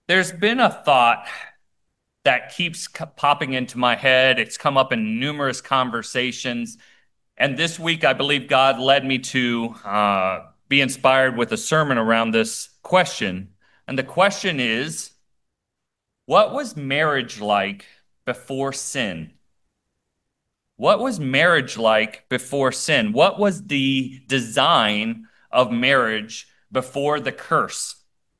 There's been a thought that keeps popping into my head. It's come up in numerous conversations. And this week, I believe God led me to be inspired with a sermon around this question. And the question is, what was marriage like before sin? What was marriage like before sin? What was the design of marriage before the curse?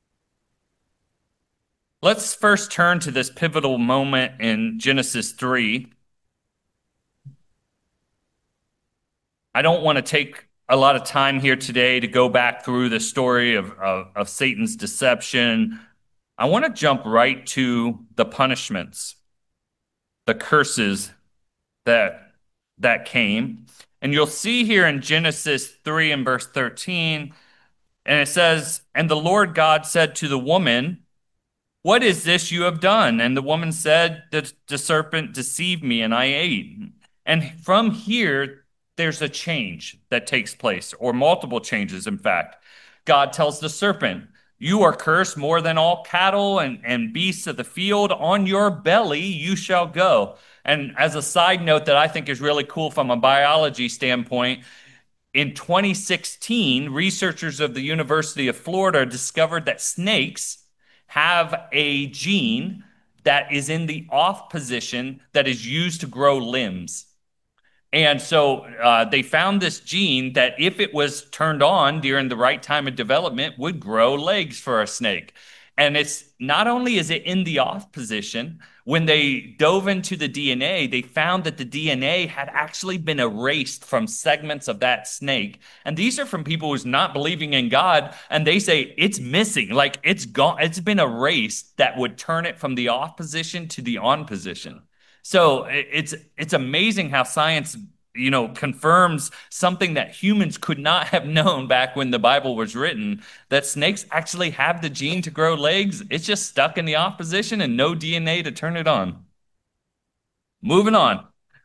Let's first turn to this pivotal moment in Genesis 3. I don't want to take a lot of time here today to go back through the story of Satan's deception. I want to jump right to the punishments, the curses that that came. And you'll see here in Genesis 3 and verse 13, and it says, "And the Lord God said to the woman, 'What is this you have done?' And the woman said, 'The serpent deceived me and I ate.'" And from here, there's a change that takes place, or multiple changes, in fact. God tells the serpent, "You are cursed more than all cattle and beasts of the field. On your belly you shall go." And as a side note that I think is really cool from a biology standpoint, in 2016, researchers of the University of Florida discovered that snakes have a gene that is in the off position that is used to grow limbs. And so they found this gene that, if it was turned on during the right time of development, would grow legs for a snake. And it's not only is it in the off position, when they dove into the DNA, they found that the DNA had actually been erased from segments of that snake. And these are from people who's not believing in God, and they say it's missing, like it's gone, it's been erased, that would turn it from the off position to the on position. So it's amazing how science, confirms something that humans could not have known back when the Bible was written, that snakes actually have the gene to grow legs. It's just stuck in the off position and no DNA to turn it on. Moving on.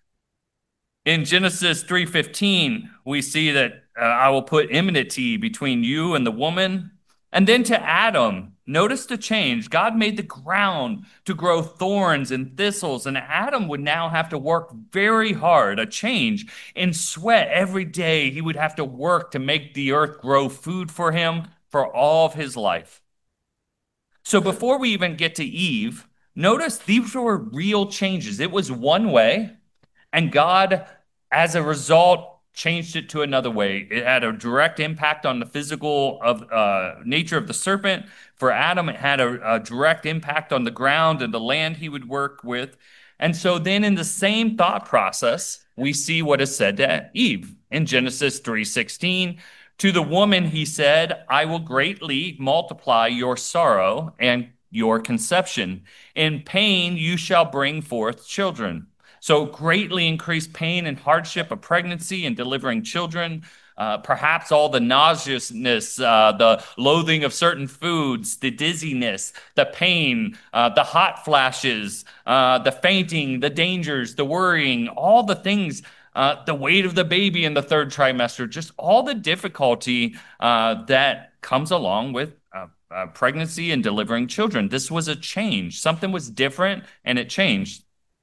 In Genesis 3:15, we see that I will put enmity between you and the woman. And then to Adam, notice the change. God made the ground to grow thorns and thistles, and Adam would now have to work very hard, a change in sweat every day. He would have to work to make the earth grow food for him for all of his life. So before we even get to Eve, notice these were real changes. It was one way, and God, as a result, changed it to another way. It had a direct impact on the physical of nature of the serpent. For Adam, it had a direct impact on the ground and the land he would work with. And so then in the same thought process, we see what is said to Eve in Genesis 3:16. To the woman, he said, "I will greatly multiply your sorrow and your conception. In pain, you shall bring forth children." So greatly increased pain and hardship of pregnancy and delivering children, perhaps all the nauseousness, the loathing of certain foods, the dizziness, the pain, the hot flashes, the fainting, the dangers, the worrying, all the things, the weight of the baby in the third trimester, just all the difficulty that comes along with pregnancy and delivering children. This was a change. Something was different and it changed.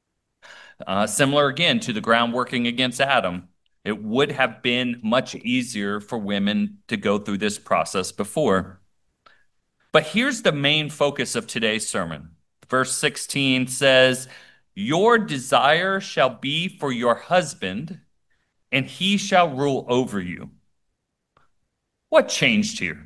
Similar again to the ground working against Adam. It would have been much easier for women to go through this process before. But here's the main focus of today's sermon. Verse 16 says, "Your desire shall be for your husband, and he shall rule over you." What changed here?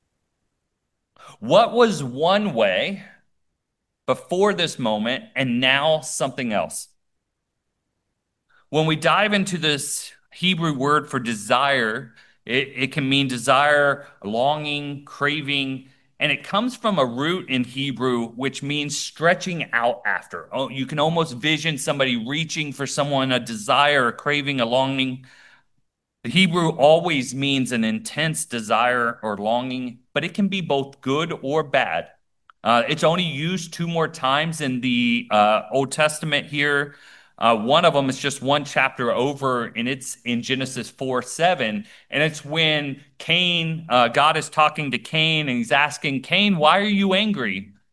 What was one way before this moment and now something else? When we dive into this Hebrew word for desire, it can mean desire, longing, craving, and it comes from a root in Hebrew which means stretching out after. Oh, you can almost vision somebody reaching for someone, a desire, a craving, a longing. The Hebrew always means an intense desire or longing, but it can be both good or bad. It's only used two more times in the Old Testament here. One of them is just one chapter over, and it's in Genesis 4:7. And it's when God is talking to Cain, and he's asking, "Cain, why are you angry?"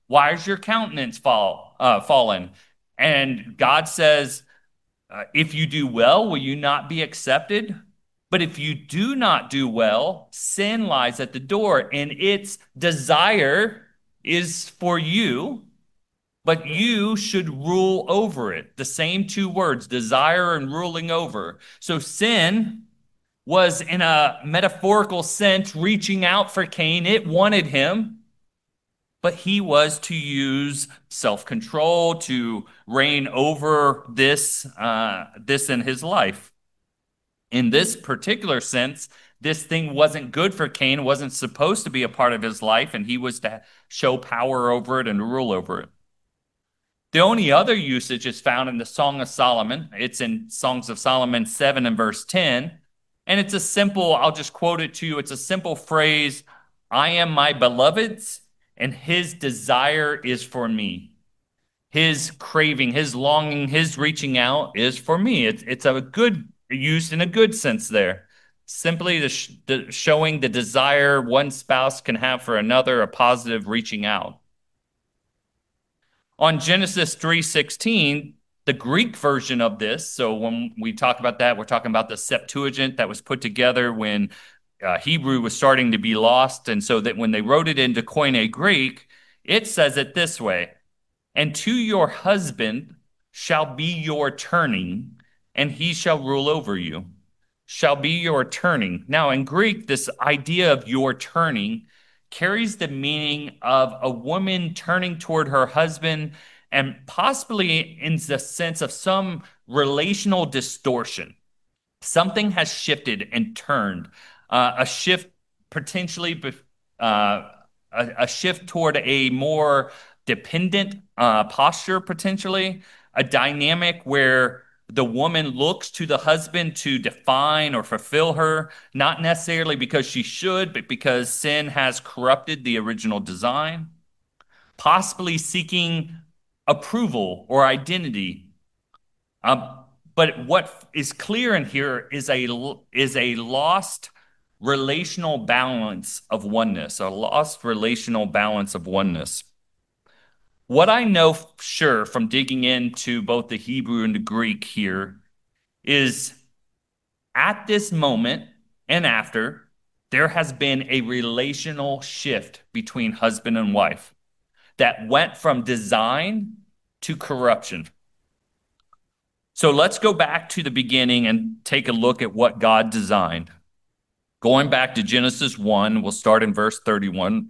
Why is your countenance fallen? And God says, if you do well, will you not be accepted? But if you do not do well, sin lies at the door, and its desire is for you, but you should rule over it. The same two words, desire and ruling over. So sin was, in a metaphorical sense, reaching out for Cain. It wanted him, but he was to use self-control to reign over this in his life. In this particular sense, this thing wasn't good for Cain, wasn't supposed to be a part of his life, and he was to show power over it and rule over it. The only other usage is found in the Song of Solomon. It's in Songs of Solomon 7 and verse 10. And it's a simple, I'll just quote it to you. It's a simple phrase, I am my beloved's, and his desire is for me. His craving, his longing, his reaching out is for me. It's a good, used in a good sense there. Simply showing the desire one spouse can have for another, a positive reaching out. On Genesis 3:16, the Greek version of this, so when we talk about that, we're talking about the Septuagint that was put together when Hebrew was starting to be lost. And so that when they wrote it into Koine Greek, it says it this way, and to your husband shall be your turning, and he shall rule over you. Shall be your turning. Now, in Greek, this idea of your turning carries the meaning of a woman turning toward her husband and possibly in the sense of some relational distortion. Something has shifted and turned. A shift potentially, a shift toward a more dependent posture, potentially, a dynamic where the woman looks to the husband to define or fulfill her, not necessarily because she should, but because sin has corrupted the original design, possibly seeking approval or identity. But what is clear in here is a lost relational balance of oneness, a lost relational balance of oneness. What I know sure from digging into both the Hebrew and the Greek here is at this moment and after, there has been a relational shift between husband and wife that went from design to corruption. So let's go back to the beginning and take a look at what God designed. Going back to Genesis 1, we'll start in verse 31.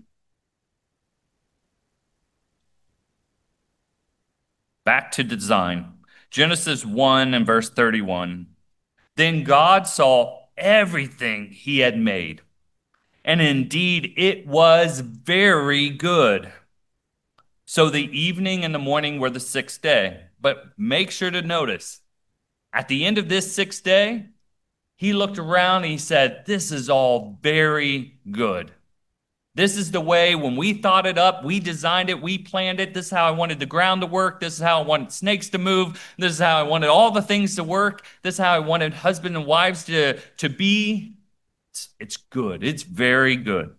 Back to design. Genesis 1 and verse 31. Then God saw everything he had made, and indeed it was very good. So the evening and the morning were the sixth day. But make sure to notice, at the end of this sixth day, he looked around and he said, this is all very good. This is the way when we thought it up, we designed it, we planned it. This is how I wanted the ground to work. This is how I wanted snakes to move. This is how I wanted all the things to work. This is how I wanted husband and wives to be. It's good. It's very good.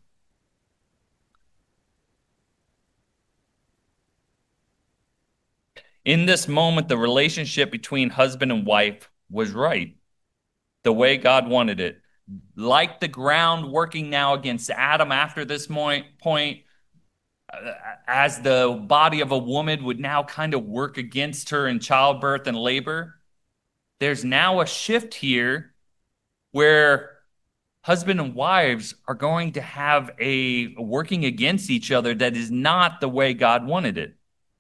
In this moment, the relationship between husband and wife was right, the way God wanted it. Like the ground working now against Adam after this point, as the body of a woman would now kind of work against her in childbirth and labor, there's now a shift here where husband and wives are going to have a working against each other that is not the way God wanted it.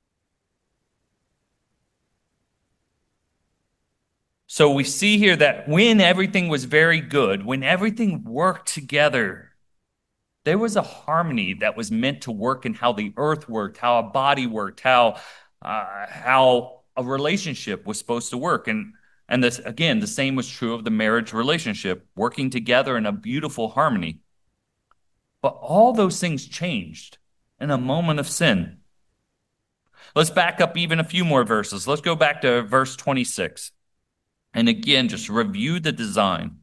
So we see here that when everything was very good, when everything worked together, there was a harmony that was meant to work in how the earth worked, how a body worked, how a relationship was supposed to work. And this, again, the same was true of the marriage relationship, working together in a beautiful harmony. But all those things changed in a moment of sin. Let's back up even a few more verses. Let's go back to verse 26. And again, just review the design.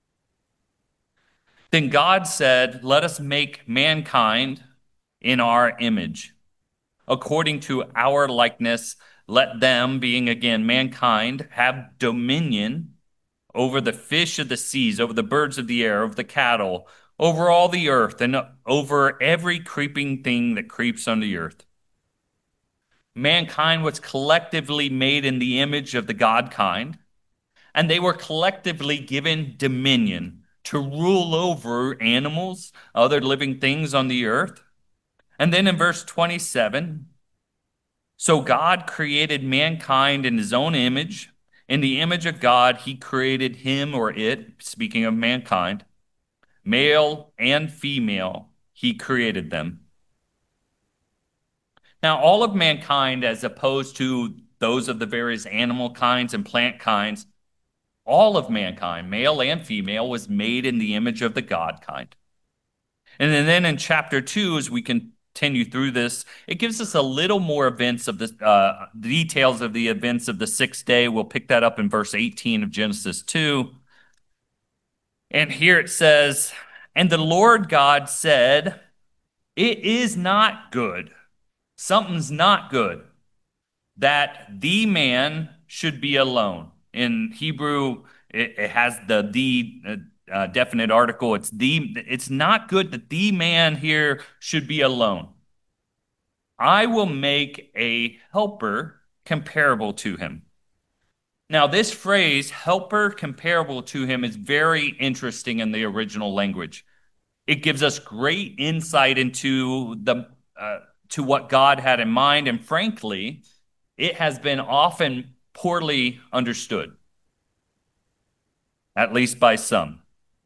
Then God said, let us make mankind in our image, according to our likeness. Let them, being again mankind, have dominion over the fish of the seas, over the birds of the air, over the cattle, over all the earth, and over every creeping thing that creeps on the earth. Mankind was collectively made in the image of the God kind, and they were collectively given dominion to rule over animals, other living things on the earth. And then in verse 27, so God created mankind in his own image. In the image of God, he created him or it, speaking of mankind, male and female, he created them. Now, all of mankind, as opposed to those of the various animal kinds and plant kinds, all of mankind, male and female, was made in the image of the God kind. And then in chapter 2, as we continue through this, it gives us a little more events of the details of the events of the sixth day. We'll pick that up in verse 18 of Genesis 2. And here it says, and the Lord God said, it is not good. Something's not good that the man should be alone. In Hebrew, it has the definite article. It's not good that the man here should be alone. I will make a helper comparable to him. Now, this phrase, helper comparable to him, is very interesting in the original language. It gives us great insight into to what God had in mind, and frankly, it has been often poorly understood, at least by some.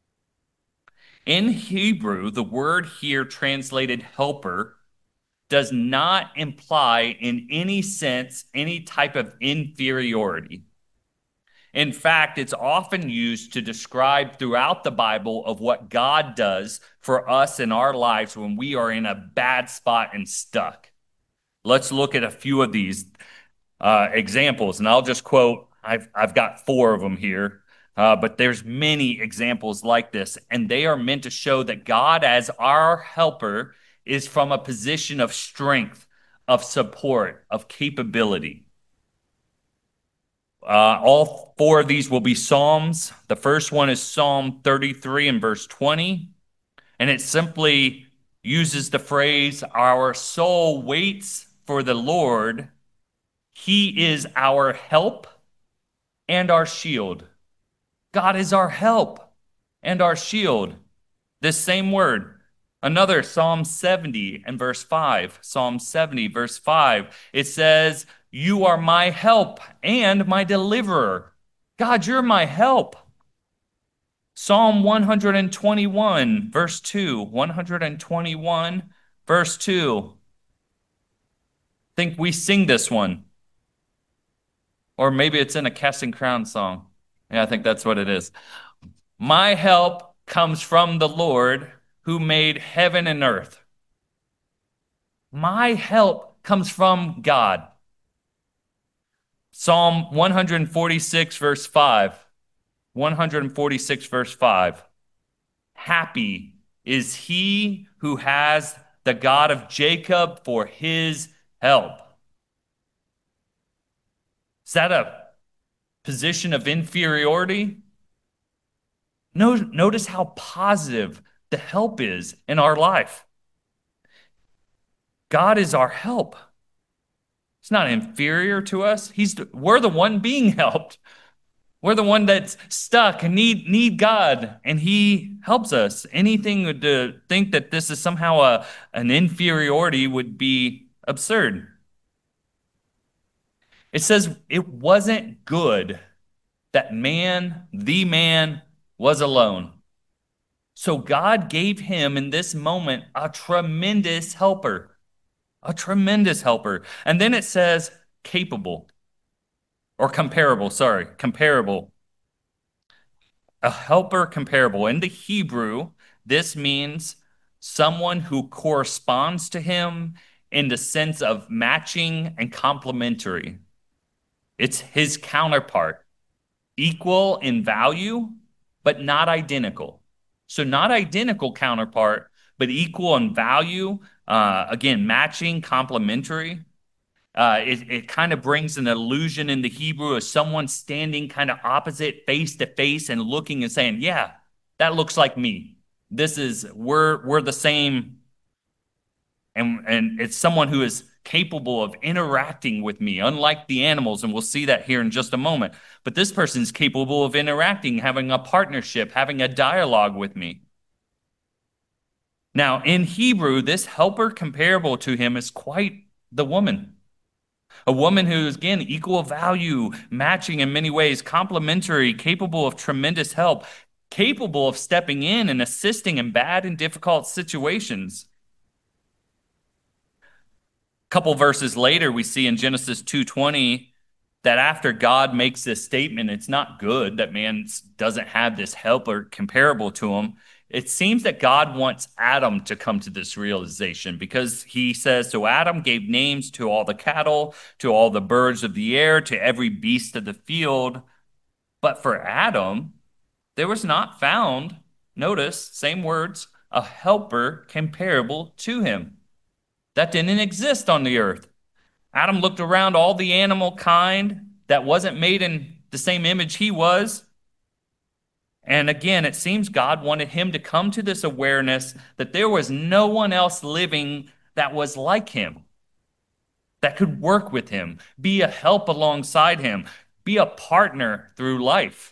In Hebrew, the word here translated helper does not imply in any sense any type of inferiority. In fact, it's often used to describe throughout the Bible of what God does for us in our lives when we are in a bad spot and stuck. Let's look at a few of these examples, and I'll just quote. I've got 4 of them here, but there's many examples like this, and they are meant to show that God, as our helper, is from a position of strength, of support, of capability. All 4 of these will be Psalms. The first one is Psalm 33 and verse 20, and it simply uses the phrase, "Our soul waits for the Lord. He is our help and our shield." God is our help and our shield. This same word. Another, Psalm 70 and verse 5. Psalm 70, verse 5. It says, "You are my help and my deliverer." God, you're my help. Psalm 121, verse 2. 121, verse 2. I think we sing this one. Or maybe it's in a Casting Crowns song. Yeah, I think that's what it is. My help comes from the Lord who made heaven and earth. My help comes from God. Psalm 146, verse 5. 146, verse 5. Happy is he who has the God of Jacob for his help. Is that a position of inferiority? Notice how positive the help is in our life. God is our help. He's not inferior to us. We're the one being helped. We're the one that's stuck and need God, and he helps us. Anything to think that this is somehow an inferiority would be absurd. It says it wasn't good that the man, was alone. So God gave him in this moment a tremendous helper. A tremendous helper. And then it says capable. Or comparable, sorry. Comparable. A helper comparable. In the Hebrew, this means someone who corresponds to him in the sense of matching and complementary. It's his counterpart, equal in value, but not identical. So not identical counterpart, but equal in value, Again, matching, complementary. It kind of brings an illusion in the Hebrew of someone standing kind of opposite, face to face, and looking and saying, "Yeah, that looks like me. We're the same." And it's someone who is capable of interacting with me, unlike the animals, and we'll see that here in just a moment. But this person is capable of interacting, having a partnership, having a dialogue with me. Now, in Hebrew, this helper comparable to him is quite the woman. A woman who is, again, equal value, matching in many ways, complementary, capable of tremendous help, capable of stepping in and assisting in bad and difficult situations. A couple verses later, we see in Genesis 2:20 that after God makes this statement, it's not good that man doesn't have this helper comparable to him. It seems that God wants Adam to come to this realization because he says, so Adam gave names to all the cattle, to all the birds of the air, to every beast of the field. But for Adam, there was not found, notice, same words, a helper comparable to him. That didn't exist on the earth. Adam looked around all the animal kind that wasn't made in the same image he was. And again, it seems God wanted him to come to this awareness that there was no one else living that was like him, that could work with him, be a help alongside him, be a partner through life.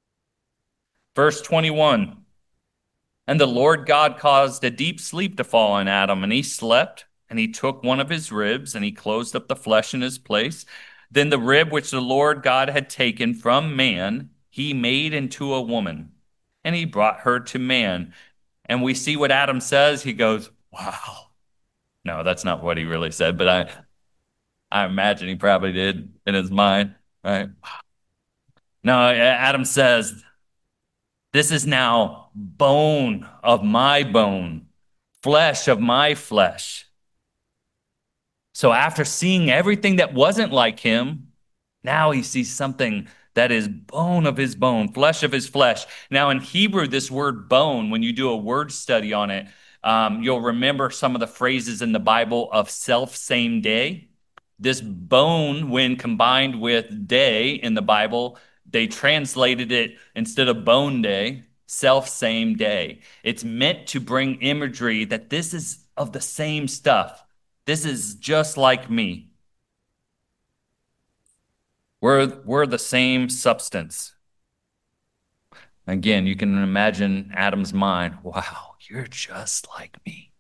Verse 21. And the Lord God caused a deep sleep to fall on Adam, and he slept, and he took one of his ribs, and he closed up the flesh in his place. Then the rib which the Lord God had taken from man, he made into a woman, and he brought her to man. And we see what Adam says. He goes, wow. No, that's not what he really said, but I imagine he probably did in his mind, right? No, Adam says, this is now bone of my bone, flesh of my flesh. So after seeing everything that wasn't like him, now he sees something that is bone of his bone, flesh of his flesh. Now in Hebrew, this word bone, when you do a word study on it, you'll remember some of the phrases in the Bible of self same day. This bone, when combined with day in the Bible, they translated it instead of bone day, self same day. It's meant to bring imagery that this is of the same stuff. This is just like me. We're the same substance. Again, you can imagine Adam's mind. Wow, you're just like me.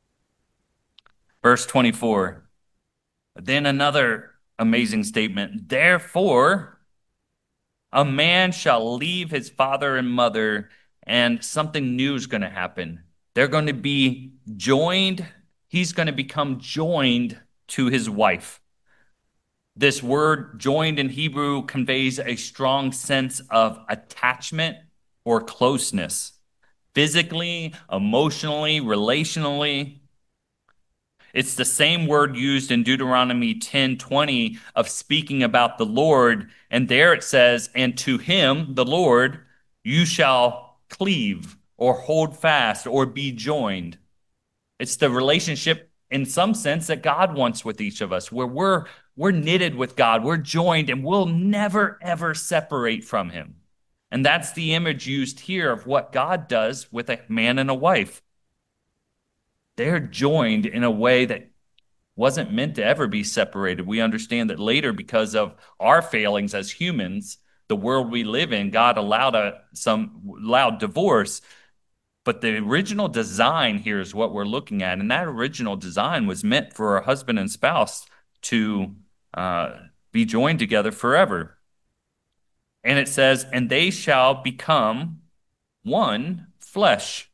Verse 24. Then another amazing statement. Therefore, a man shall leave his father and mother, and something new is going to happen. They're going to be joined. He's going to become joined to his wife. This word joined in Hebrew conveys a strong sense of attachment or closeness, physically, emotionally, relationally. It's the same word used in Deuteronomy 10:20 of speaking about the Lord. And there it says, and to him, the Lord, you shall cleave or hold fast or be joined. It's the relationship in some sense that God wants with each of us, where we're knitted with God, we're joined, and we'll never, ever separate from him. And that's the image used here of what God does with a man and a wife. They're joined in a way that wasn't meant to ever be separated. We understand that later, because of our failings as humans, the world we live in, God allowed divorce. But the original design here is what we're looking at. And that original design was meant for a husband and spouse to be joined together forever. And it says, and they shall become one flesh.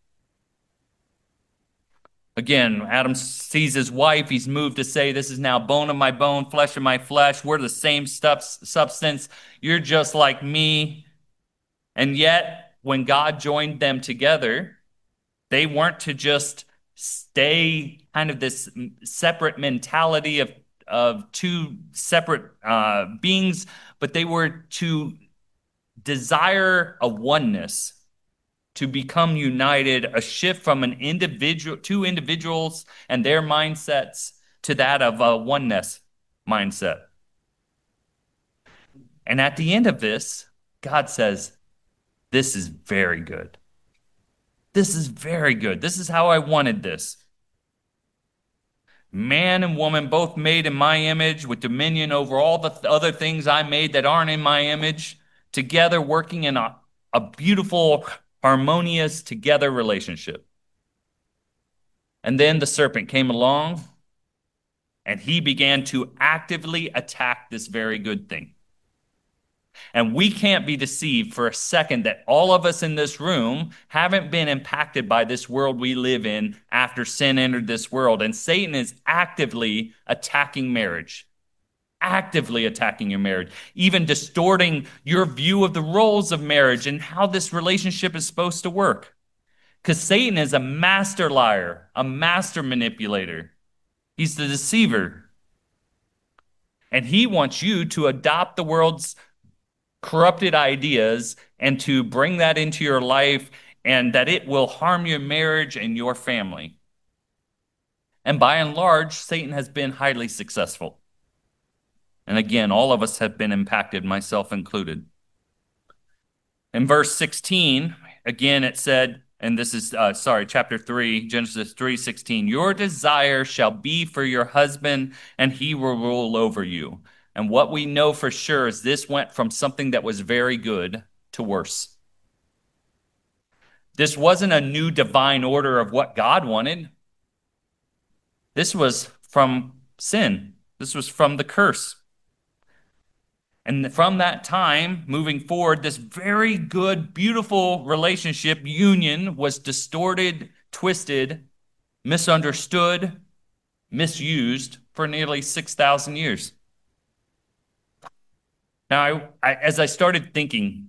Again, Adam sees his wife. He's moved to say, this is now bone of my bone, flesh of my flesh. We're the same substance. You're just like me. And yet, when God joined them together, they weren't to just stay kind of this separate mentality of two separate beings, but they were to desire a oneness, to become united, a shift from an individual, two individuals and their mindsets to that of a oneness mindset. And at the end of this, God says, this is very good. This is very good. This is how I wanted this. Man and woman, both made in my image, with dominion over all the other things I made that aren't in my image, together working in a beautiful, harmonious, together relationship. And then the serpent came along and he began to actively attack this very good thing. And we can't be deceived for a second that all of us in this room haven't been impacted by this world we live in after sin entered this world. And Satan is actively attacking marriage, actively attacking your marriage, even distorting your view of the roles of marriage and how this relationship is supposed to work. Because Satan is a master liar, a master manipulator. He's the deceiver. And he wants you to adopt the world's corrupted ideas and to bring that into your life, and that it will harm your marriage and your family. And by and large, Satan has been highly successful. And again, all of us have been impacted, myself included. In verse 16, again, it said, and this is, chapter 3, Genesis 3:16, your desire shall be for your husband, and he will rule over you. And what we know for sure is this went from something that was very good to worse. This wasn't a new divine order of what God wanted. This was from sin. This was from the curse. And from that time, moving forward, this very good, beautiful relationship union was distorted, twisted, misunderstood, misused for nearly 6,000 years. Now, as I started thinking,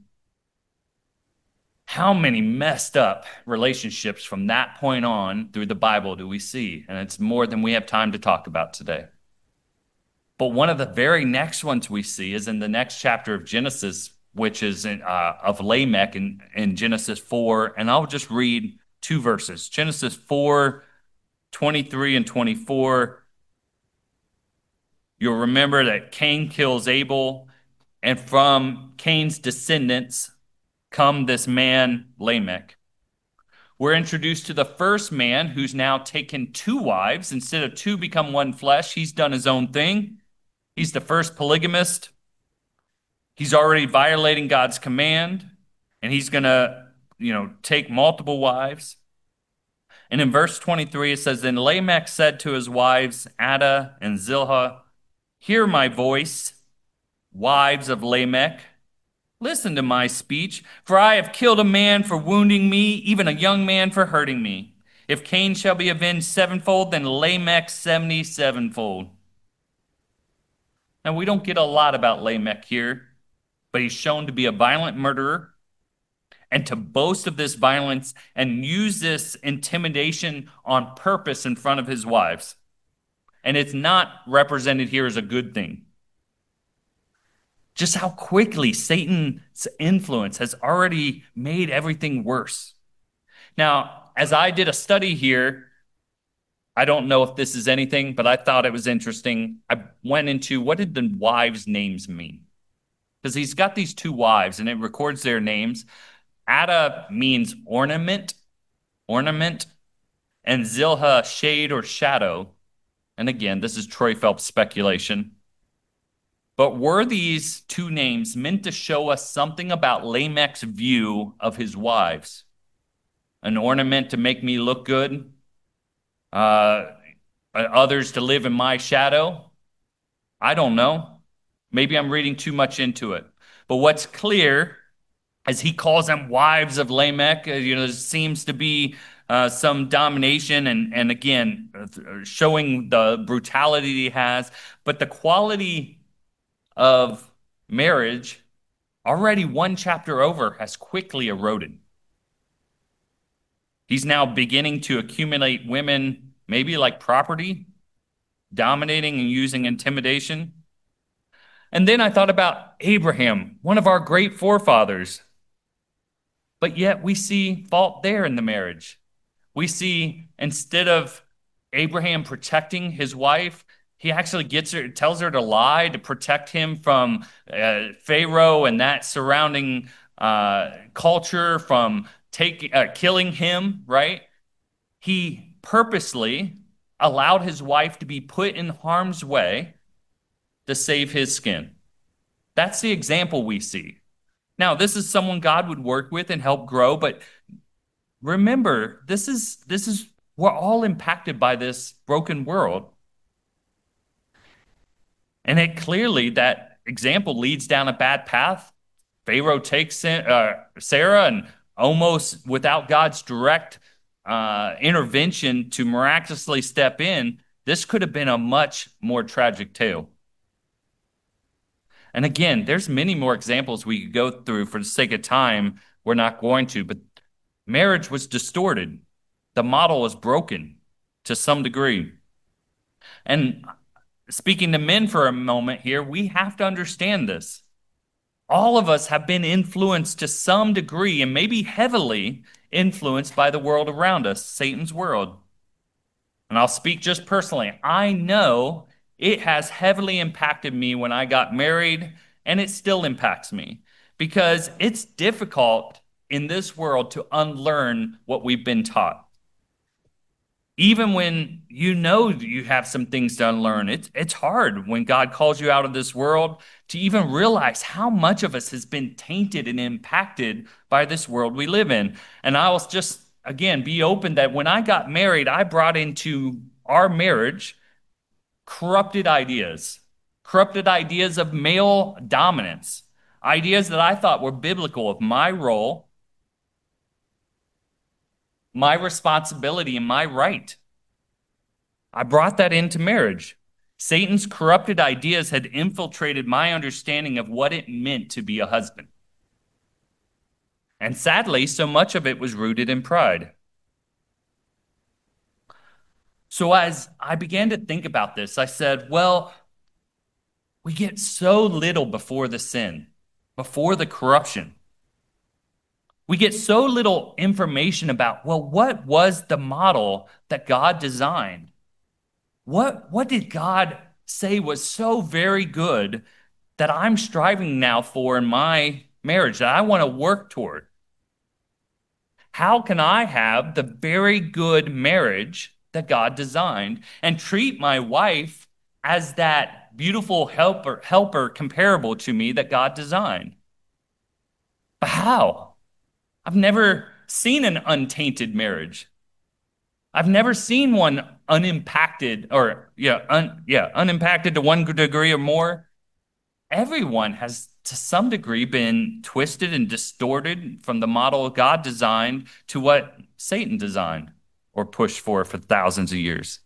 how many messed up relationships from that point on through the Bible do we see? And it's more than we have time to talk about today. But one of the very next ones we see is in the next chapter of Genesis, which is of Lamech in Genesis 4. And I'll just read two verses. Genesis 4:23 and 24. You'll remember that Cain kills Abel, and from Cain's descendants come this man, Lamech. We're introduced to the first man who's now taken two wives. Instead of two become one flesh, he's done his own thing. He's the first polygamist. He's already violating God's command, and he's going to, take multiple wives. And in verse 23, it says, then Lamech said to his wives, Adah and Zilpah, hear my voice, wives of Lamech. Listen to my speech, for I have killed a man for wounding me, even a young man for hurting me. If Cain shall be avenged sevenfold, then Lamech 77-fold. Now, we don't get a lot about Lamech here, but he's shown to be a violent murderer and to boast of this violence and use this intimidation on purpose in front of his wives. And it's not represented here as a good thing. Just how quickly Satan's influence has already made everything worse. Now, as I did a study here, I don't know if this is anything, but I thought it was interesting. I went into what did the wives' names mean? Because he's got these two wives, and it records their names. Adah means ornament, and Zilpah, shade or shadow. And again, this is Troy Phelps speculation. But were these two names meant to show us something about Lamech's view of his wives? An ornament to make me look good? Others to live in my shadow? I don't know. Maybe I'm reading too much into it. But what's clear is he calls them wives of Lamech. There seems to be some domination and again, showing the brutality he has. But the quality of marriage, already one chapter over, has quickly eroded. He's now beginning to accumulate women, maybe like property, dominating and using intimidation. And then I thought about Abraham, one of our great forefathers. But yet we see fault there in the marriage. We see instead of Abraham protecting his wife, he actually gets her, tells her to lie to protect him from Pharaoh and that surrounding culture from killing him, right? He purposely allowed his wife to be put in harm's way to save his skin. That's the example we see. Now, this is someone God would work with and help grow, but remember, this is we're all impacted by this broken world. And it clearly that example leads down a bad path. Pharaoh takes Sarah and almost without God's direct intervention to miraculously step in, this could have been a much more tragic tale. And again, there's many more examples we could go through. For the sake of time, we're not going to, but marriage was distorted. The model was broken to some degree. And speaking to men for a moment here, we have to understand this. All of us have been influenced to some degree and maybe heavily influenced by the world around us, Satan's world. And I'll speak just personally. I know it has heavily impacted me when I got married, and it still impacts me because it's difficult in this world to unlearn what we've been taught. Even when you know you have some things to unlearn, it's hard when God calls you out of this world to even realize how much of us has been tainted and impacted by this world we live in. And I will just, again, be open that when I got married, I brought into our marriage corrupted ideas of male dominance, ideas that I thought were biblical of my role, my responsibility, and my right. I brought that into marriage. Satan's corrupted ideas had infiltrated my understanding of what it meant to be a husband. And sadly, so much of it was rooted in pride. So as I began to think about this, I said, well, we get so little before the sin, before the corruption. We get so little information about, well, what was the model that God designed? What did God say was so very good that I'm striving now for in my marriage that I want to work toward? How can I have the very good marriage that God designed and treat my wife as that beautiful helper comparable to me that God designed? But how? I've never seen an untainted marriage. I've never seen one unimpacted or unimpacted to one degree or more. Everyone has to some degree been twisted and distorted from the model God designed to what Satan designed or pushed for thousands of years.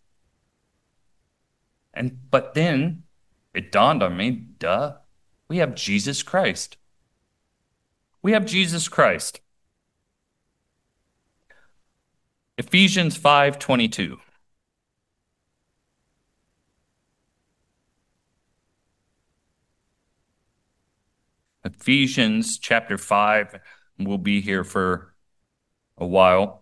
But then it dawned on me, duh, we have Jesus Christ. We have Jesus Christ. Ephesians 5:22. Ephesians chapter 5 will be here for a while.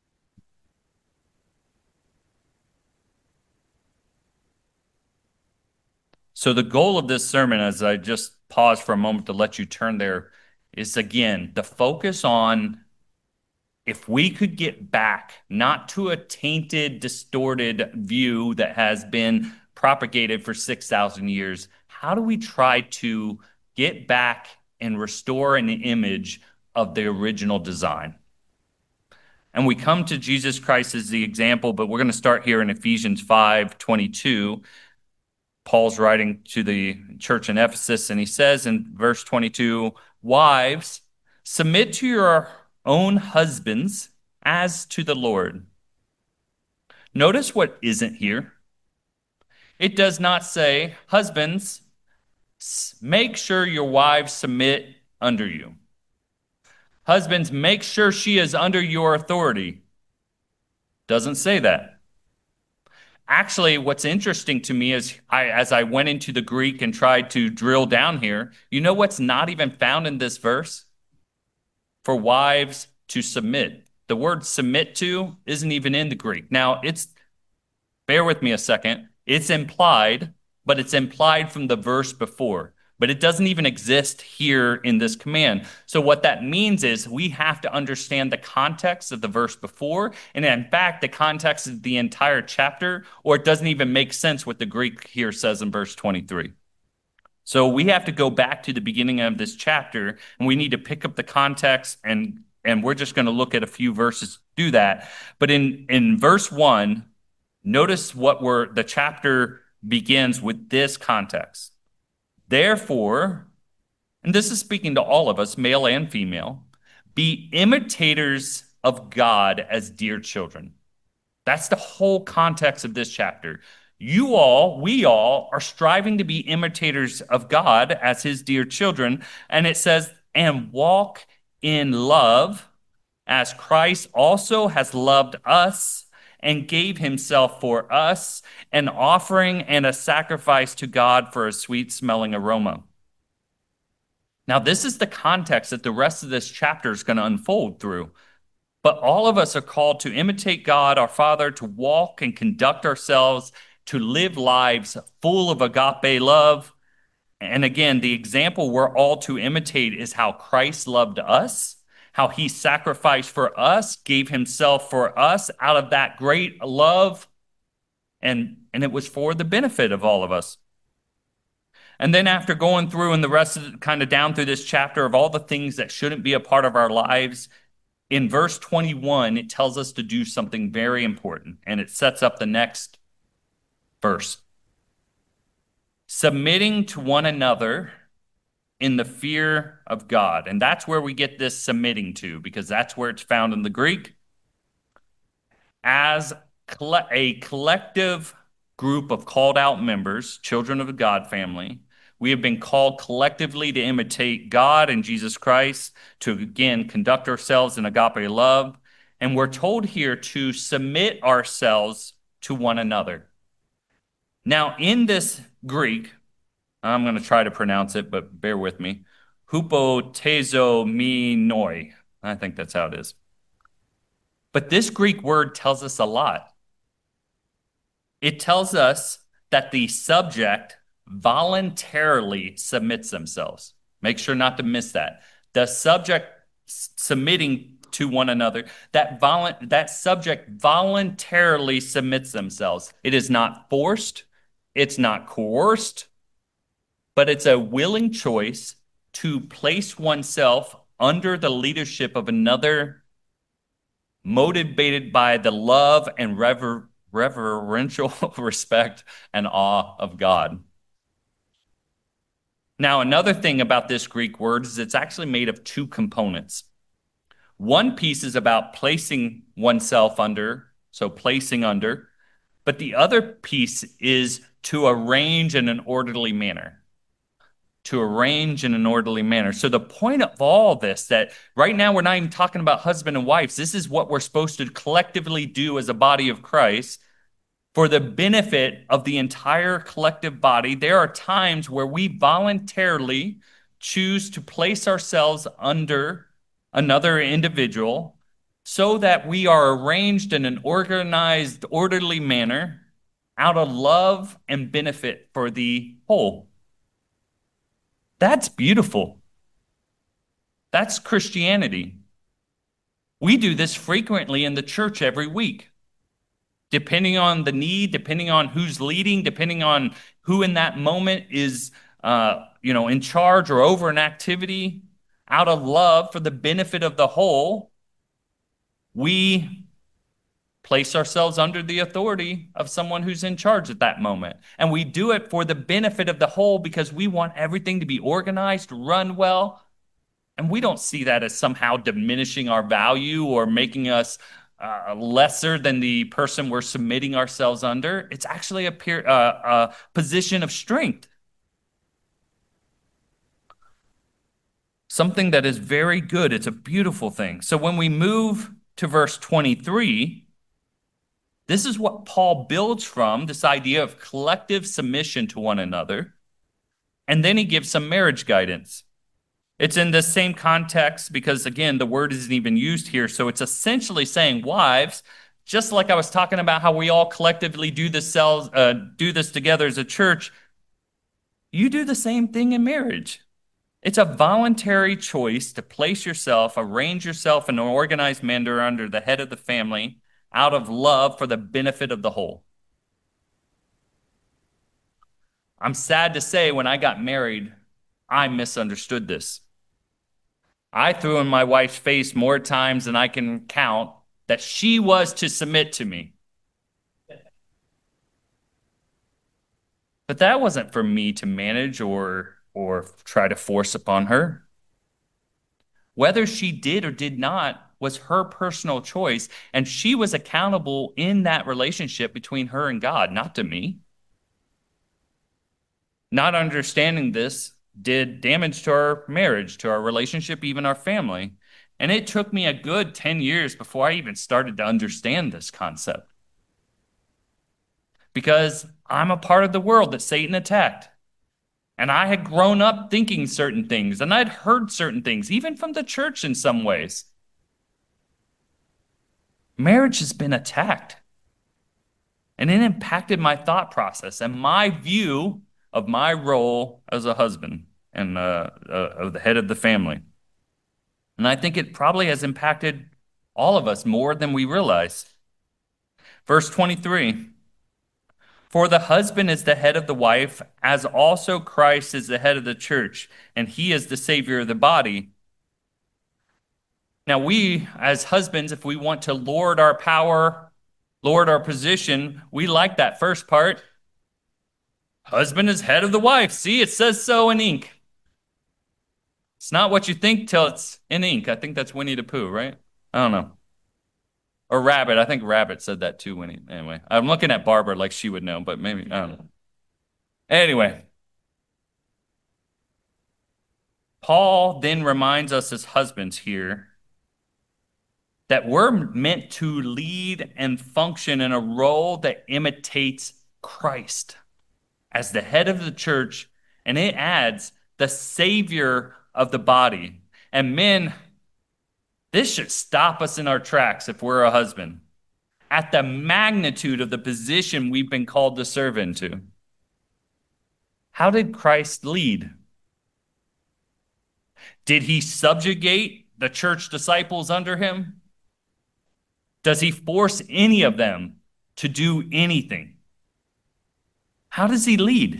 So the goal of this sermon, as I just pause for a moment to let you turn there, is again, the focus on if we could get back, not to a tainted, distorted view that has been propagated for 6,000 years, how do we try to get back and restore an image of the original design? And we come to Jesus Christ as the example, but we're going to start here in Ephesians 5:22. Paul's writing to the church in Ephesus, and he says in verse 22, "Wives, submit to your own husbands as to the Lord." Notice what isn't here. It does not say, "Husbands, make sure your wives submit under you." "Husbands, make sure she is under your authority." Doesn't say that. Actually, what's interesting to me is as I went into the Greek and tried to drill down here, you know what's not even found in this verse? for wives to submit. The word submit to isn't even in the Greek. Now, bear with me a second. It's implied, but it's implied from the verse before. But it doesn't even exist here in this command. So, what that means is we have to understand the context of the verse before, and in fact, the context of the entire chapter, or it doesn't even make sense what the Greek here says in verse 23. So, we have to go back to the beginning of this chapter, and we need to pick up the context, and we're just going to look at a few verses to do that. But in verse 1, notice the chapter begins with this context. Therefore, and this is speaking to all of us, male and female, be imitators of God as dear children. That's the whole context of this chapter. We all are striving to be imitators of God as his dear children. And it says, and walk in love as Christ also has loved us and gave himself for us, an offering and a sacrifice to God for a sweet smelling aroma. Now, this is the context that the rest of this chapter is going to unfold through. But all of us are called to imitate God, our Father, to walk and conduct ourselves, to live lives full of agape love. And again, the example we're all to imitate is how Christ loved us, how he sacrificed for us, gave himself for us out of that great love, and it was for the benefit of all of us. And then after going through and the rest of it, kind of down through this chapter of all the things that shouldn't be a part of our lives, in verse 21, it tells us to do something very important, and it sets up the next verse. Submitting to one another in the fear of God. And that's where we get this submitting to, because that's where it's found in the Greek. As a collective group of called out members, children of the God family, we have been called collectively to imitate God and Jesus Christ, to again conduct ourselves in agape love. And we're told here to submit ourselves to one another. Now, in this Greek, I'm going to try to pronounce it, but bear with me. Hupotazomenoi. I think that's how it is. But this Greek word tells us a lot. It tells us that the subject voluntarily submits themselves. Make sure not to miss that. The subject submitting to one another, that subject voluntarily submits themselves. It is not forced, it's not coerced, but it's a willing choice to place oneself under the leadership of another, motivated by the love and reverential respect and awe of God. Now, another thing about this Greek word is it's actually made of two components. One piece is about placing oneself under, so placing under, but the other piece is to arrange in an orderly manner. To arrange in an orderly manner. So the point of all this, that right now we're not even talking about husband and wives. This is what we're supposed to collectively do as a body of Christ for the benefit of the entire collective body. There are times where we voluntarily choose to place ourselves under another individual so that we are arranged in an organized, orderly manner out of love and benefit for the whole. That's beautiful. That's Christianity. We do this frequently in the church every week. Depending on the need, depending on who's leading, depending on who in that moment is in charge or over an activity, out of love for the benefit of the whole, we place ourselves under the authority of someone who's in charge at that moment. And we do it for the benefit of the whole because we want everything to be organized, run well. And we don't see that as somehow diminishing our value or making us lesser than the person we're submitting ourselves under. It's actually a position of strength. Something that is very good. It's a beautiful thing. So when we move to verse 23, this is what Paul builds from, this idea of collective submission to one another. And then he gives some marriage guidance. It's in the same context because, again, the word isn't even used here. So it's essentially saying, wives, just like I was talking about how we all collectively do this together as a church, you do the same thing in marriage. It's a voluntary choice to place yourself, arrange yourself in an organized manner under the head of the family out of love for the benefit of the whole. I'm sad to say when I got married, I misunderstood this. I threw in my wife's face more times than I can count that she was to submit to me. But that wasn't for me to manage or try to force upon her. Whether she did or did not was her personal choice, and she was accountable in that relationship between her and God, not to me. Not understanding this did damage to our marriage, to our relationship, even our family. And it took me a good 10 years before I even started to understand this concept. Because I'm a part of the world that Satan attacked. And I had grown up thinking certain things, and I'd heard certain things, even from the church in some ways. Marriage has been attacked. And it impacted my thought process and my view of my role as a husband and of the head of the family. And I think it probably has impacted all of us more than we realize. Verse 23, for the husband is the head of the wife, as also Christ is the head of the church, and he is the Savior of the body. Now, we as husbands, if we want to lord our power, lord our position, we like that first part. Husband is head of the wife. See, it says so in ink. It's not what you think till it's in ink. I think that's Winnie the Pooh, right? I don't know. Or Rabbit. I think Rabbit said that too, Winnie. Anyway, I'm looking at Barbara like she would know, but maybe, I don't know. Anyway, Paul then reminds us as husbands here that we're meant to lead and function in a role that imitates Christ as the head of the church, and it adds the Savior of the body. And men, this should stop us in our tracks if we're a husband, at the magnitude of the position we've been called to serve into. How did Christ lead? Did he subjugate the church disciples under him? Does he force any of them to do anything? How does he lead?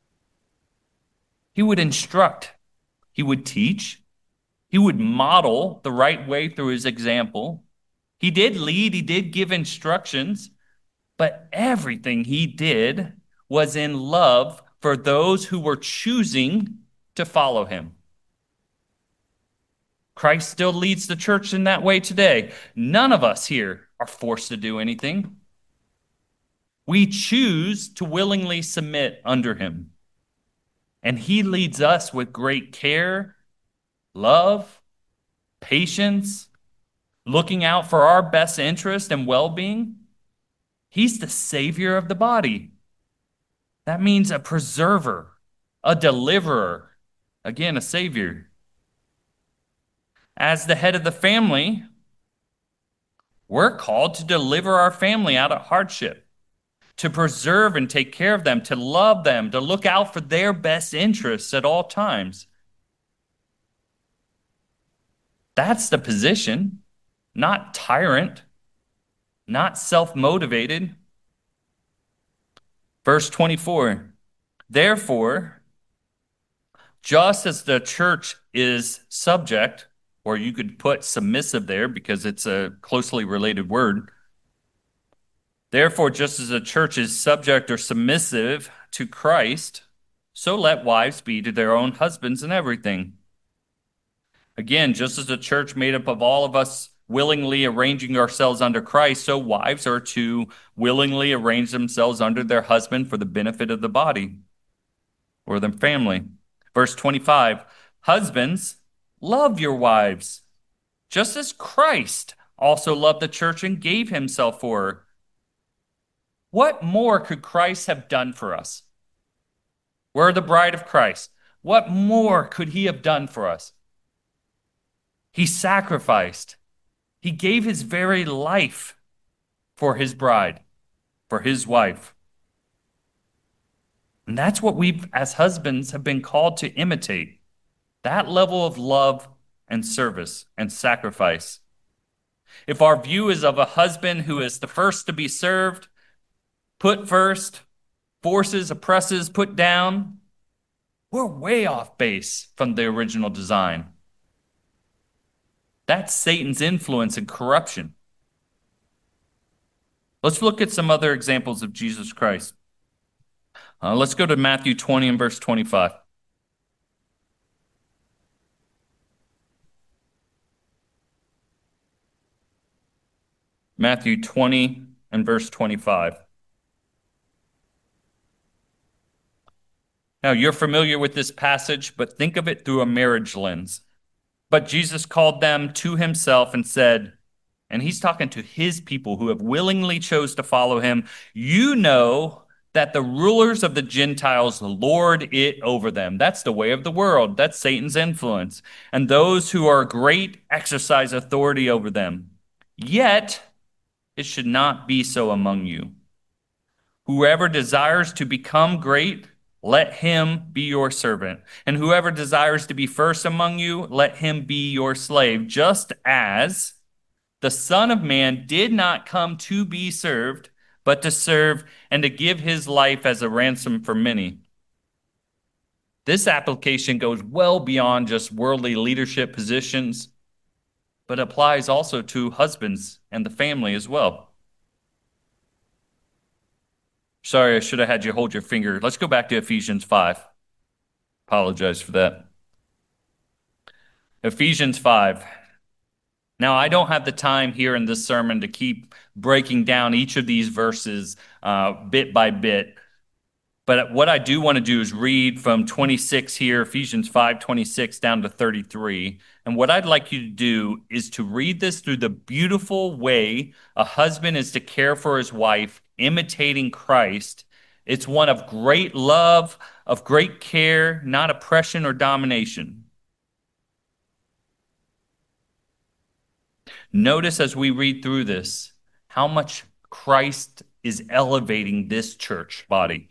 He would instruct, he would teach, he would model the right way through his example. He did lead, he did give instructions, but everything he did was in love for those who were choosing to follow him. Christ still leads the church in that way today. None of us here are forced to do anything. We choose to willingly submit under him. And he leads us with great care, love, patience, looking out for our best interest and well-being. He's the Savior of the body. That means a preserver, a deliverer, again, a Savior. As the head of the family, we're called to deliver our family out of hardship, to preserve and take care of them, to love them, to look out for their best interests at all times. That's the position, not tyrant, not self-motivated. Verse 24, therefore, just as the church is subject, or you could put submissive there because it's a closely related word. Therefore, just as the church is subject or submissive to Christ, so let wives be to their own husbands in everything. Again, just as the church made up of all of us willingly arranging ourselves under Christ, so wives are to willingly arrange themselves under their husband for the benefit of the body or the family. Verse 25, husbands, love your wives, just as Christ also loved the church and gave himself for her. What more could Christ have done for us? We're the bride of Christ. What more could he have done for us? He sacrificed. He gave his very life for his bride, for his wife. And that's what we, as husbands, have been called to imitate. That level of love and service and sacrifice. If our view is of a husband who is the first to be served, put first, forces, oppresses, put down, we're way off base from the original design. That's Satan's influence and corruption. Let's look at some other examples of Jesus Christ. Let's go to Matthew 20 and verse 25. Matthew 20 and verse 25. Now, you're familiar with this passage, but think of it through a marriage lens. But Jesus called them to himself and said, and he's talking to his people who have willingly chose to follow him, you know that the rulers of the Gentiles lord it over them. That's the way of the world. That's Satan's influence. And those who are great exercise authority over them. Yet, it should not be so among you. Whoever desires to become great, let him be your servant. And whoever desires to be first among you, let him be your slave, just as the Son of Man did not come to be served, but to serve and to give his life as a ransom for many. This application goes well beyond just worldly leadership positions, but applies also to husbands and the family as well. Sorry, I should have had you hold your finger. Let's go back to Ephesians 5. Apologize for that. Ephesians 5. Now, I don't have the time here in this sermon to keep breaking down each of these verses bit by bit. But what I do want to do is read from 26 here, Ephesians 5:26 down to 33. And what I'd like you to do is to read this through the beautiful way a husband is to care for his wife, imitating Christ. It's one of great love, of great care, not oppression or domination. Notice as we read through this, how much Christ is elevating this church body.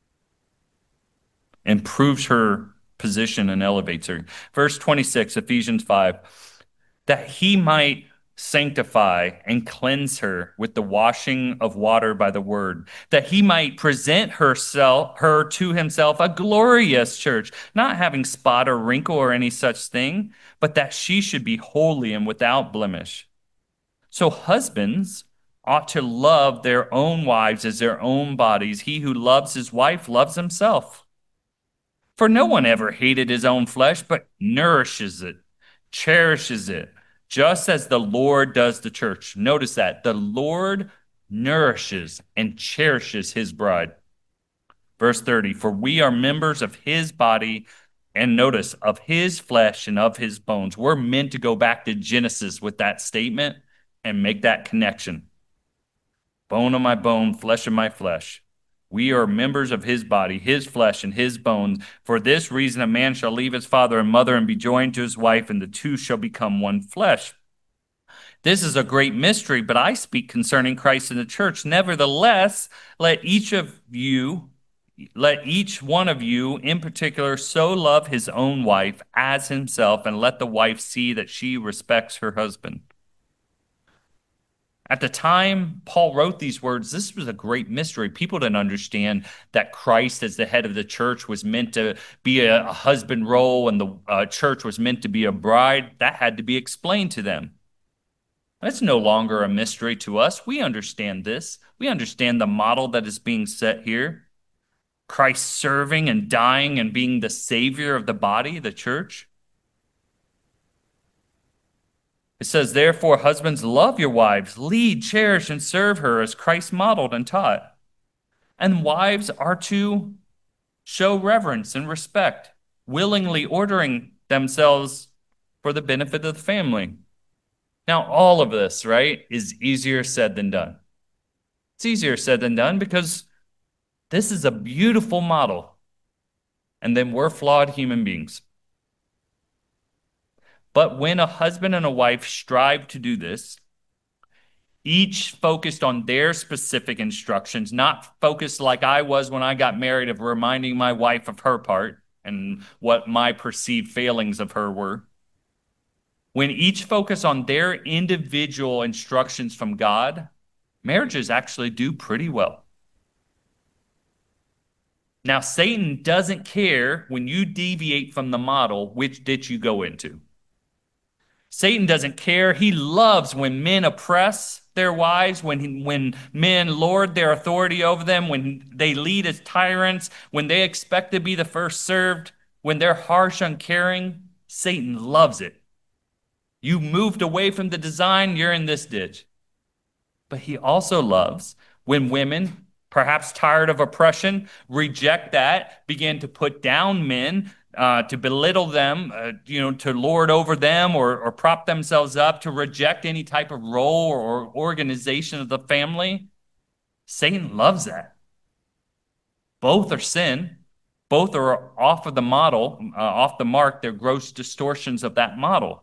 Improves her position and elevates her. Verse 26, Ephesians 5, that he might sanctify and cleanse her with the washing of water by the word, that he might present her to himself a glorious church, not having spot or wrinkle or any such thing, but that she should be holy and without blemish. So husbands ought to love their own wives as their own bodies. He who loves his wife loves himself. For no one ever hated his own flesh, but nourishes it, cherishes it, just as the Lord does the church. Notice that. The Lord nourishes and cherishes his bride. Verse 30, for we are members of his body, and notice, of his flesh and of his bones. We're meant to go back to Genesis with that statement and make that connection. Bone of my bone, flesh of my flesh. We are members of his body, his flesh, and his bones. For this reason, a man shall leave his father and mother and be joined to his wife, and the two shall become one flesh. This is a great mystery, but I speak concerning Christ and the church. Nevertheless, let each one of you in particular so love his own wife as himself, and let the wife see that she respects her husband. At the time Paul wrote these words, this was a great mystery. People didn't understand that Christ, as the head of the church, was meant to be a husband role, and the church was meant to be a bride. That had to be explained to them. That's no longer a mystery to us. We understand this. We understand the model that is being set here. Christ serving and dying and being the savior of the body, the church. It says, therefore, husbands, love your wives, lead, cherish, and serve her as Christ modeled and taught. And wives are to show reverence and respect, willingly ordering themselves for the benefit of the family. Now, all of this, right, is easier said than done. It's easier said than done because this is a beautiful model. And then we're flawed human beings. But when a husband and a wife strive to do this, each focused on their specific instructions, not focused like I was when I got married of reminding my wife of her part and what my perceived failings of her were. When each focus on their individual instructions from God, marriages actually do pretty well. Now, Satan doesn't care when you deviate from the model, which ditch you go into. Satan doesn't care. He loves when men oppress their wives, when men lord their authority over them, when they lead as tyrants, when they expect to be the first served, when they're harsh, uncaring. Satan loves it. You moved away from the design, you're in this ditch. But he also loves when women, perhaps tired of oppression, reject that, begin to put down men, to belittle them, to lord over them or prop themselves up, to reject any type of role or organization of the family. Satan loves that. Both are sin. Both are off of the model, off the mark. They're gross distortions of that model.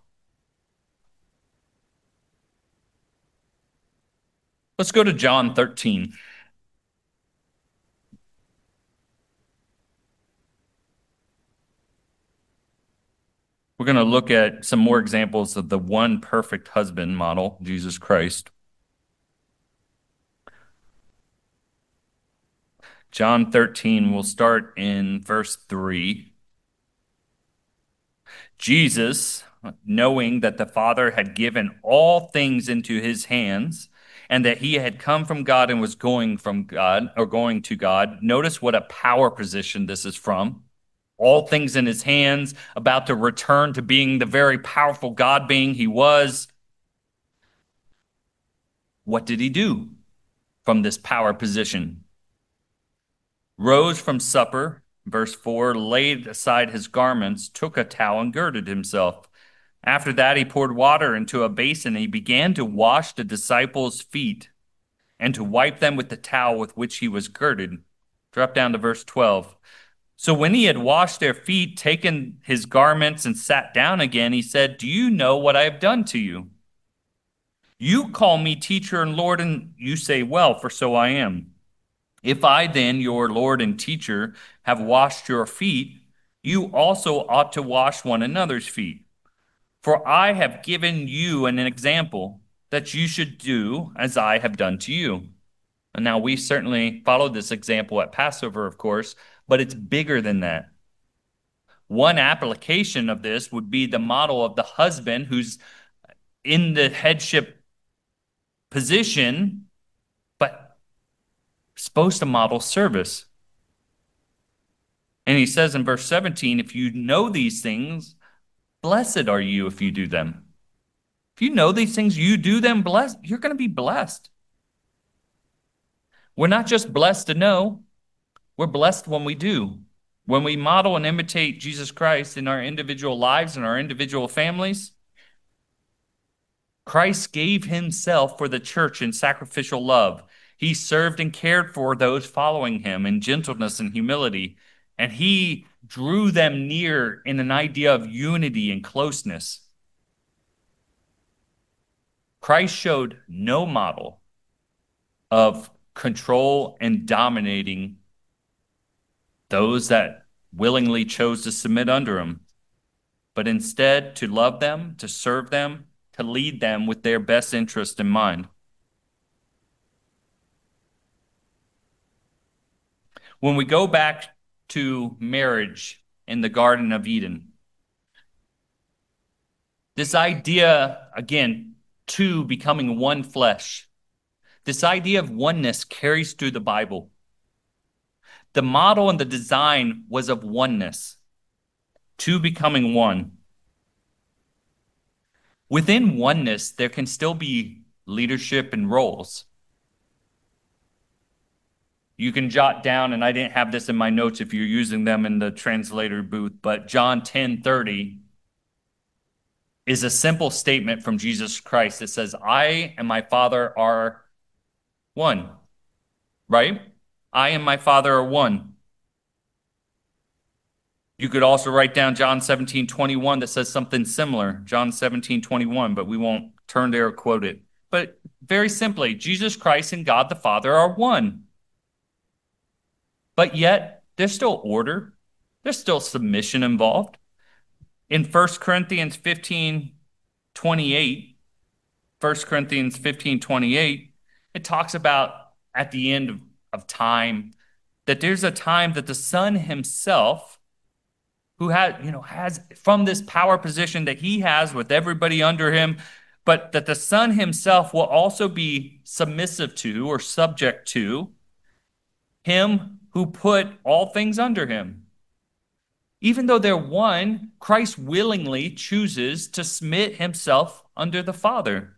Let's go to John 13. We're going to look at some more examples of the one perfect husband model, Jesus Christ. John 13, we'll start in verse 3. Jesus, knowing that the Father had given all things into his hands, and that he had come from God and was going from God, or going to God. Notice what a power position this is from. All things in his hands, about to return to being the very powerful God being he was. What did he do from this power position? Rose from supper, verse 4, laid aside his garments, took a towel, and girded himself. After that, he poured water into a basin, and he began to wash the disciples' feet and to wipe them with the towel with which he was girded. Drop down to verse 12. So when he had washed their feet, taken his garments, and sat down again, he said, "Do you know what I have done to you? You call me teacher and Lord, and you say, well, for so I am. If I then, your Lord and teacher, have washed your feet, you also ought to wash one another's feet. For I have given you an example that you should do as I have done to you." And now we certainly followed this example at Passover, of course, but it's bigger than that. One application of this would be the model of the husband who's in the headship position, but supposed to model service. And he says in verse 17, if you know these things, blessed are you if you do them. If you know these things, you do them, blessed, you're going to be blessed. We're not just blessed to know, we're blessed when we do. When we model and imitate Jesus Christ in our individual lives and our individual families, Christ gave himself for the church in sacrificial love. He served and cared for those following him in gentleness and humility, and he drew them near in an idea of unity and closeness. Christ showed no model of control and dominating those that willingly chose to submit under him, but instead to love them, to serve them, to lead them with their best interest in mind. When we go back to marriage in the Garden of Eden, this idea, again, two becoming one flesh, this idea of oneness carries through the Bible. The model and the design was of oneness, two becoming one. Within oneness, there can still be leadership and roles. You can jot down, and I didn't have this in my notes if you're using them in the translator booth, but John 10:30 is a simple statement from Jesus Christ that says, I and my Father are one, right? I and my Father are one. You could also write down John 17:21 that says something similar, John 17:21, but we won't turn there or quote it. But very simply, Jesus Christ and God the Father are one. But yet, there's still order, there's still submission involved. In 1 Corinthians 15:28, it talks about at the end of time that there's a time that the Son himself, who has from this power position that he has with everybody under him, but that the Son himself will also be submissive to or subject to him who put all things under him. Even though they're one, Christ willingly chooses to submit himself under the Father.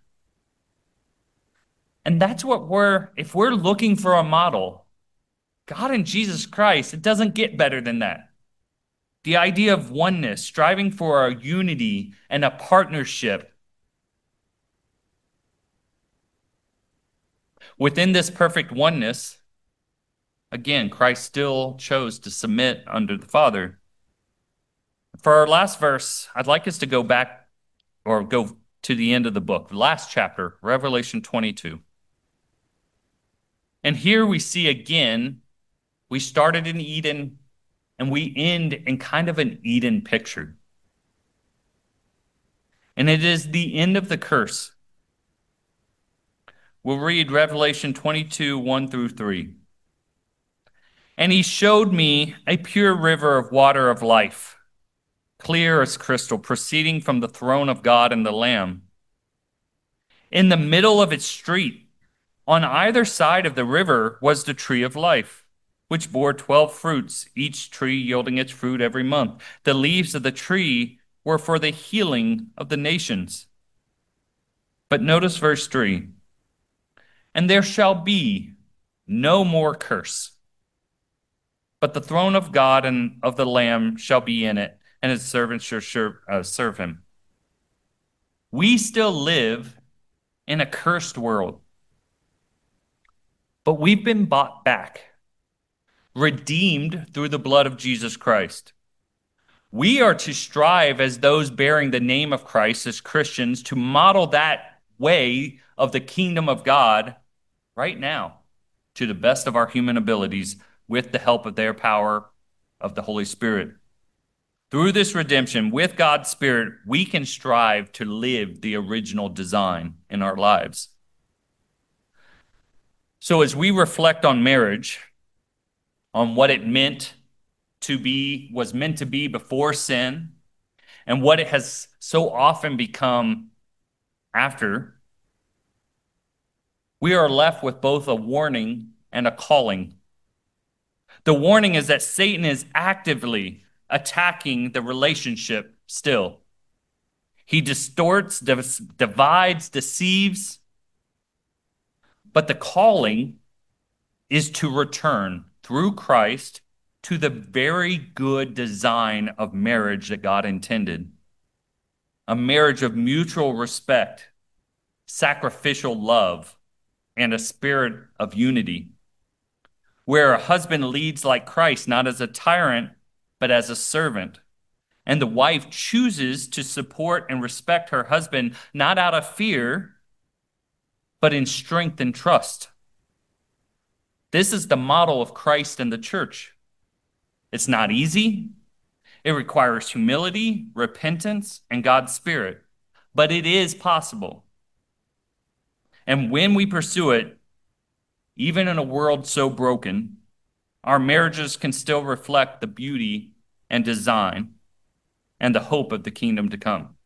And that's if we're looking for a model, God and Jesus Christ, it doesn't get better than that. The idea of oneness, striving for a unity and a partnership. Within this perfect oneness, again, Christ still chose to submit under the Father. For our last verse, I'd like us to go back or go to the end of the book, the last chapter, Revelation 22. And here we see again, we started in Eden and we end in kind of an Eden picture. And it is the end of the curse. We'll read Revelation 22, 1 through 3. And he showed me a pure river of water of life, clear as crystal, proceeding from the throne of God and the Lamb. In the middle of its street, on either side of the river, was the tree of life, which bore 12 fruits, each tree yielding its fruit every month. The leaves of the tree were for the healing of the nations. But notice verse 3. And there shall be no more curse, but the throne of God and of the Lamb shall be in it, and his servants shall serve him. We still live in a cursed world, but we've been bought back, redeemed through the blood of Jesus Christ. We are to strive as those bearing the name of Christ as Christians to model that way of the kingdom of God right now to the best of our human abilities with the help of their power of the Holy Spirit. Through this redemption, with God's Spirit, we can strive to live the original design in our lives. So as we reflect on marriage, on what it was meant to be before sin, and what it has so often become after, we are left with both a warning and a calling. The warning is that Satan is actively attacking the relationship still. He distorts, divides, deceives. But the calling is to return through Christ to the very good design of marriage that God intended. A marriage of mutual respect, sacrificial love, and a spirit of unity, where a husband leads like Christ, not as a tyrant, but as a servant. And the wife chooses to support and respect her husband, not out of fear, but in strength and trust. This is the model of Christ and the church. It's not easy. It requires humility, repentance, and God's Spirit. But it is possible. And when we pursue it, even in a world so broken, our marriages can still reflect the beauty and design and the hope of the kingdom to come.